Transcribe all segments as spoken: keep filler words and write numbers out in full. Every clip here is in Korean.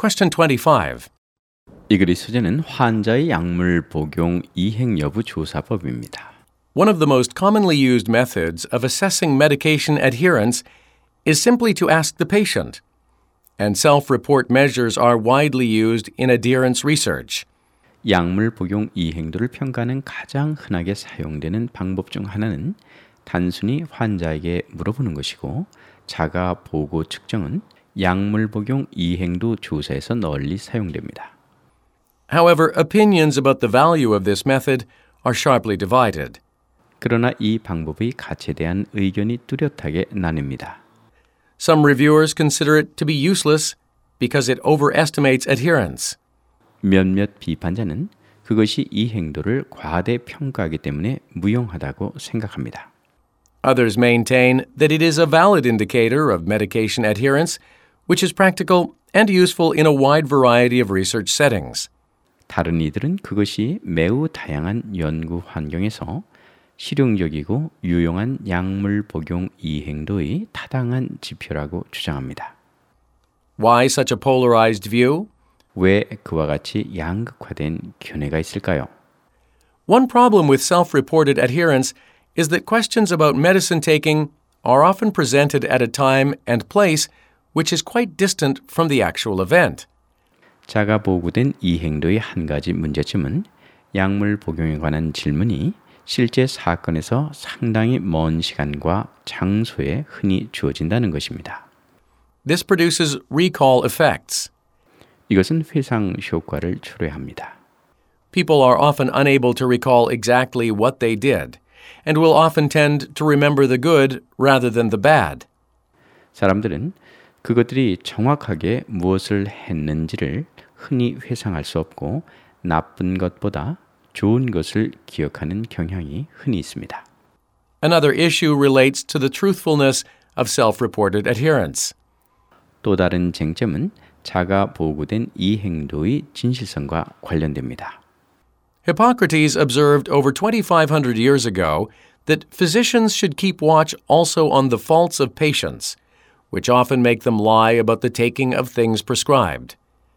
Question twenty-five. 이 글의 소재는 환자의 약물 복용 이행 여부 조사법입니다. One of the most commonly used methods of assessing medication adherence is simply to ask the patient, and self-report measures are widely used in adherence research. 약물 복용 이행도를 평가하는 가장 흔하게 사용되는 방법 중 하나는 단순히 환자에게 물어보는 것이고, 자가 보고 측정은 약물 복용 이행도 조사에서 널리 사용됩니다. However, opinions about the value of this method are sharply divided. 그러나 이 방법의 가치에 대한 의견이 뚜렷하게 나뉩니다. Some reviewers consider it to be useless because it overestimates adherence. 몇몇 비판자는 그것이 이행도를 과대 평가하기 때문에 무용하다고 생각합니다. Others maintain that it is a valid indicator of medication adherence, which is practical and useful in a wide variety of research settings. 다른 이들은 그것이 매우 다양한 연구 환경에서 실용적이고 유용한 약물 복용 이행도의 타당한 지표라고 주장합니다. Why such a polarized view? 왜 그와 같이 양극화된 견해가 있을까요? One problem with self-reported adherence is that questions about medicine taking are often presented at a time and place which is quite distant from the actual event. 자가 보고된 이행도의 한 가지 문제점은 약물 복용에 관한 질문이 실제 사건에서 상당히 먼 시간과 장소에 흔히 주어진다는 것입니다. This produces recall effects. 이것은 회상 효과를 초래합니다. People are often unable to recall exactly what they did, and will often tend to remember the good rather than the bad. 사람들은 그것들이 정확하게 무엇을 했는지를 흔히 회상할 수 없고 나쁜 것보다 좋은 것을 기억하는 경향이 흔히 있습니다. Another issue relates to the truthfulness of self-reported adherence. 또 다른 쟁점은 자가 보고된 이행도의 진실성과 관련됩니다. Hippocrates observed over twenty-five hundred years ago that physicians should keep watch also on the faults of patients, which often make them lie about the taking of things prescribed.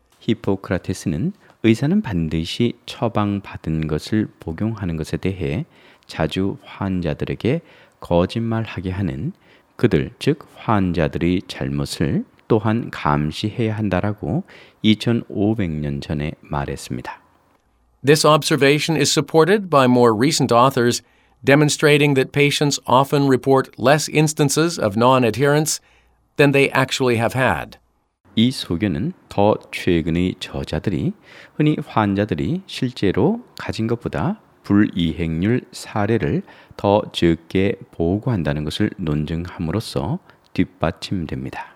히포크라테스는 의사는 반드시 처방받은 것을 복용하는 것에 대해 자주 환자들에게 거짓말하게 하는 그들, 즉 환자들의 잘못을 또한 감시해야 한다라고 이천오백 년 전에 말했습니다. This observation is supported by more recent authors demonstrating that patients often report less instances of non-adherence than they actually have had. 이 소견은 더 최근의 저자들이 흔히 환자들이 실제로 가진 것보다 불이행률 사례를 더 적게 보고한다는 것을 논증함으로써 뒷받침됩니다.